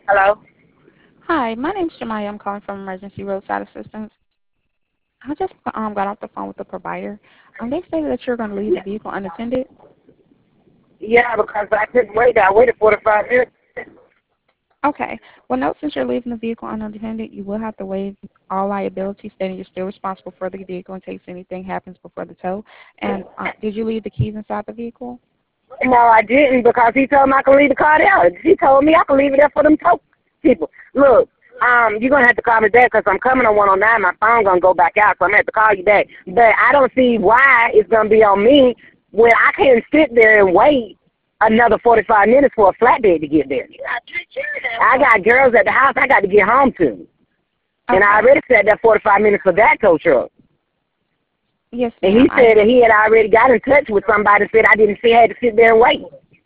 Hello? Hi, my name's Jemiah. I'm calling from Emergency Roadside Assistance. I just got off the phone with the provider. They stated that you're going to leave the vehicle unattended. Yeah, because I couldn't wait. I waited 45 minutes. Okay. Well, note since you're leaving the vehicle unattended, you will have to waive all liability, stating you're still responsible for the vehicle in case anything happens before the tow. And did you leave the keys inside the vehicle? No, I didn't because he told me I could leave the car there. He told me I could leave it there for them tow people. Look, you're going to have to call me back because I'm coming on 109. My phone going to go back out, so I'm going to have to call you back. But I don't see why it's going to be on me when I can't sit there and wait another 45 minutes for a flatbed to get there. I got girls at the house I got to get home to. Okay. And I already said that 45 minutes for that tow truck. Yes, and ma'am. he said that he had already got in touch with somebody and said I didn't see had to sit there and wait.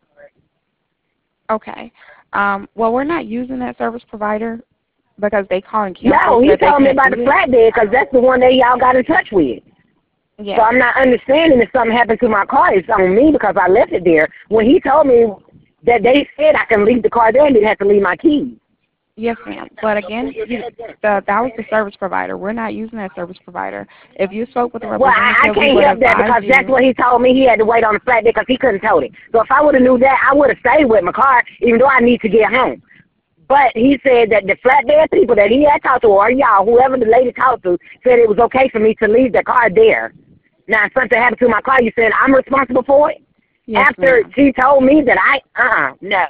Okay. Well, we're not using that service provider because they call and cancel. No, he told me about the flatbed because that's the one that y'all got in touch with. Yes. So I'm not understanding if something happened to my car. It's on me because I left it there. When he told me that they said I can leave the car there and didn't have to leave my keys. Yes, ma'am. But again, that was the service provider. We're not using that service provider. If you spoke with a representative, I can't help that because that's what he told me. He had to wait on the flatbed because he couldn't tow it. So if I would have knew that, I would have stayed with my car, even though I need to get home. But he said that the flatbed people that he had talked to, or y'all, whoever the lady talked to, said it was okay for me to leave the car there. Now, if something happened to my car, you said I'm responsible for it? Yes, after she told me that no.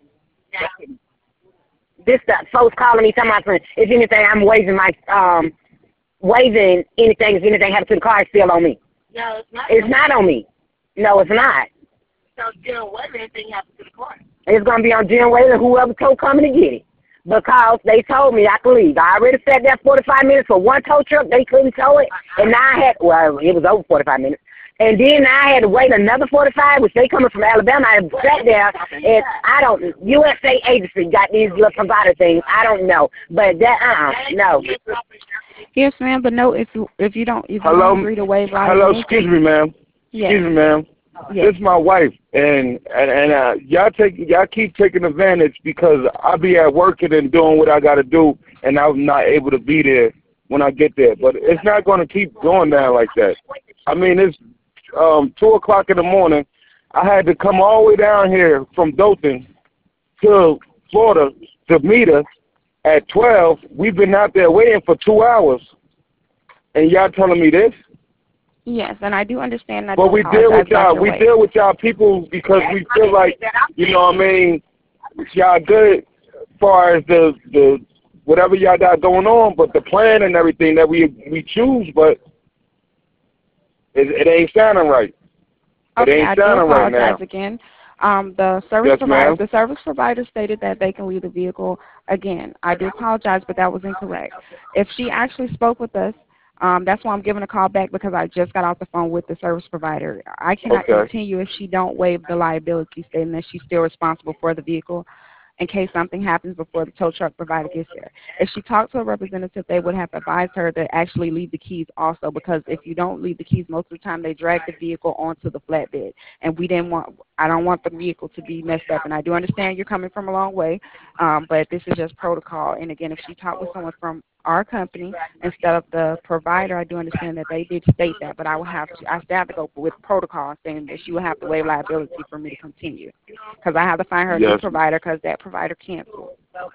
This folks calling me talking about if anything I'm waiving my waiving anything if anything happens to the car, it's still on me. No, it's not. It's not on me. No, it's not. So still whether anything happens to the car. It's gonna be on Jim Wade or whoever tow coming to get it. Because they told me I could leave. I already sat there 45 minutes for one tow truck, they couldn't tow it, and now it was over 45 minutes. And then I had to wait another 45, which they coming from Alabama. I sat there, and USA agency got these little provider things. I don't know, but no. Yes, ma'am, but no, if you don't agree to waive liability. Hello, excuse me, ma'am. Yes. Excuse me, ma'am. Yes. This is my wife, and y'all keep taking advantage because I be at work and doing what I got to do, and I'm not able to be there when I get there. But it's not going to keep going down like that. I mean, it's 2 o'clock in the morning. I had to come all the way down here from Dothan to Florida to meet her at 12. We've been out there waiting for 2 hours, and y'all telling me this? Yes, and I do understand that. But we deal with y'all. We deal with y'all people because we feel like, you know what I mean, y'all good as far as the whatever y'all got going on, but the plan and everything that we choose, but it ain't sounding right. Okay, it ain't sounding right now. I do apologize again. The service provider stated that they can leave the vehicle again. I do apologize, but that was incorrect. If she actually spoke with us, that's why I'm giving a call back because I just got off the phone with the service provider. I cannot continue if she don't waive the liability, stating that she's still responsible for the vehicle in case something happens before the tow truck provider gets there. If she talked to a representative, they would have advised her to actually leave the keys also, because if you don't leave the keys, most of the time they drag the vehicle onto the flatbed, and I don't want the vehicle to be messed up. And I do understand you're coming from a long way, but this is just protocol. And again, if she talked with someone from our company instead of the provider, I do understand that they did state that, but I still have to go with protocol, saying that she will have to waive liability for me to continue, because I have to find her a new provider because that provider canceled.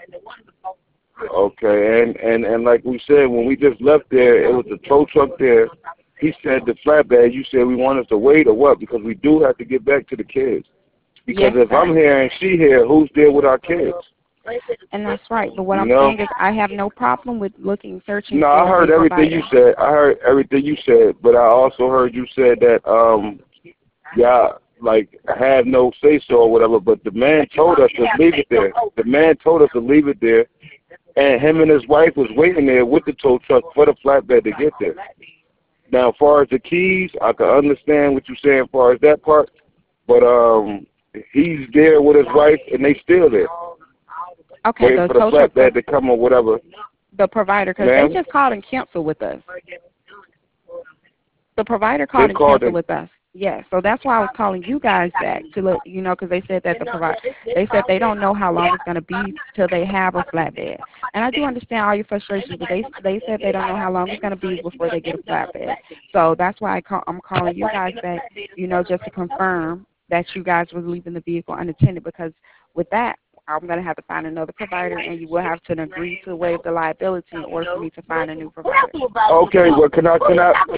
Okay, and like we said, when we just left there, it was the tow truck there. He said the flatbed, you said we want us to wait or what? Because we do have to get back to the kids. Because if I'm here and she here, who's there with our kids? And that's right. But what I'm saying is I have no problem with searching. No, I heard everything you said. I heard everything you said, but I also heard you said that like have no say so or whatever, but the man told us to leave it there. The man told us to leave it there, and him and his wife was waiting there with the tow truck for the flatbed to get there. Now, as far as the keys, I can understand what you're saying as far as that part, but he's there with his wife, and they still there. Okay, waiting for the flatbed to come or whatever. The provider, because they just called and canceled with us. The provider called and canceled with us. Yes, so that's why I was calling you guys back to let you know, because they said that they said they don't know how long it's going to be till they have a flatbed. And I do understand all your frustrations, but they said they don't know how long it's going to be before they get a flatbed. So that's why I'm calling you guys back, you know, just to confirm that you guys were leaving the vehicle unattended, because with that, I'm going to have to find another provider, and you will have to agree to waive the liability in order for me to find a new provider. Okay, well, can I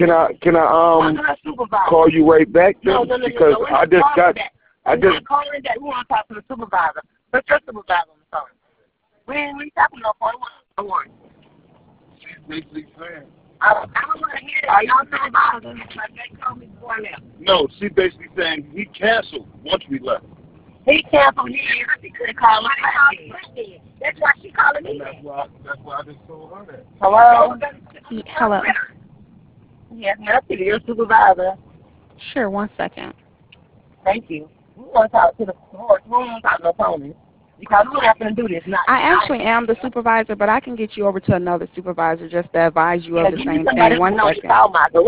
call you right back then? Because I just calling that. We want to talk to the supervisor. But your supervisor on the phone. We ain't talking no phone. Don't worry. She's basically saying. I don't want to hear that. Y'all supervisor. Like they told me before now. No, she basically saying he canceled once we left. He canceled his. He couldn't call my flatbed. That's why she calling me. That's why I just told her that. Hello? Hello. Yes, nothing. Your supervisor. Sure, 1 second. Thank you. We want to talk to the horse. We don't want to talk to no pony. Because we're not going to do this. I actually am the supervisor, but I can get you over to another supervisor just to advise you of the same thing. 1 second.